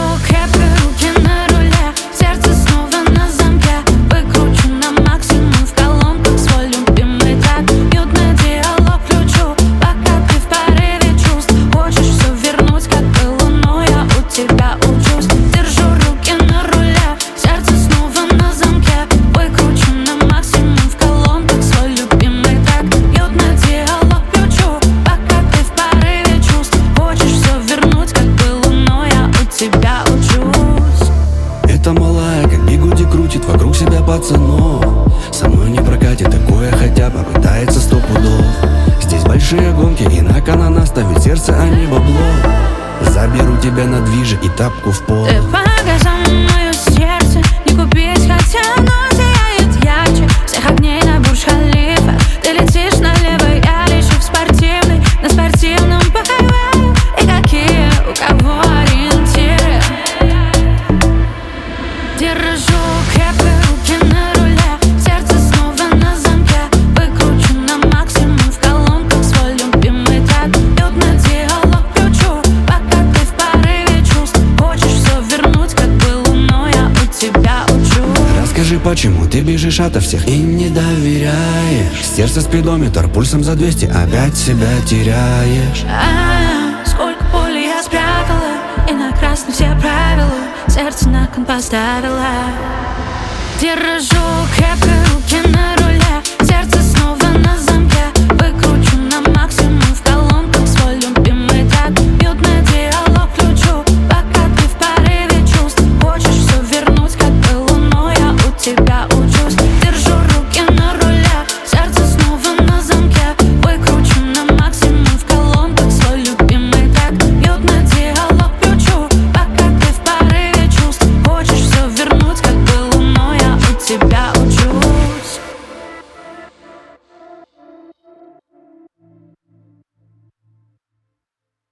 крепко, руки на руле, сердце снова на замке. Выкручу на максимум в колонках свой любимый трек. Уютный диалог включу, пока ты в порыве чувств. Хочешь все вернуть, как было, но я у тебя учусь. Держу руки на руле, сердце снова на замке. Выкручу на максимум в колонках свой любимый трек. Уютный диалог включу, пока ты в порыве чувств. Хочешь все вернуть, как было, но я у тебя учусь. Эта малая, как бигуди, крутит вокруг себя пацанов. Со мной не прокатит такое, хотя попытается 100 пудов. Здесь большие гонки, и на кон она ставит сердце, а не бабло. Заберу тебя на движе и тапку в пол. Ты показал мое сердце, не купить, хотя оно сияет ярче всех огней на Бурдж-Халифа. Ты летишь налево, я лечу в спортивный, на спортивном по хайвею. И какие у кого ориентиры? Держу крепко, руки на руле, сердце снова на замке. Выкручу на максимум в колонках свой любимый трек. Уютный диалог включу, пока ты в порыве чувств. Хочешь все вернуть, как было, но я у тебя учусь. Расскажи, почему ты бежишь ото всех и не доверяешь? Сердце спидометр, пульсом за 200, опять себя теряешь. Сколько пуль я спрятала, и на красный все правила, сердце на кон поставила. Держу крепко, руки на руле, сердце снова на замке. Выкручу на максимум в колонках свой любимый трек. Уютный диалог включу, пока ты в порыве чувств. Хочешь все вернуть, как было, но я у тебя учусь. Держу руки на руле, сердце снова на замке. Выкручу на максимум в колонках свой любимый трек. Уютный диалог включу, пока ты в порыве чувств. Хочешь все вернуть, как было, но я у тебя учусь.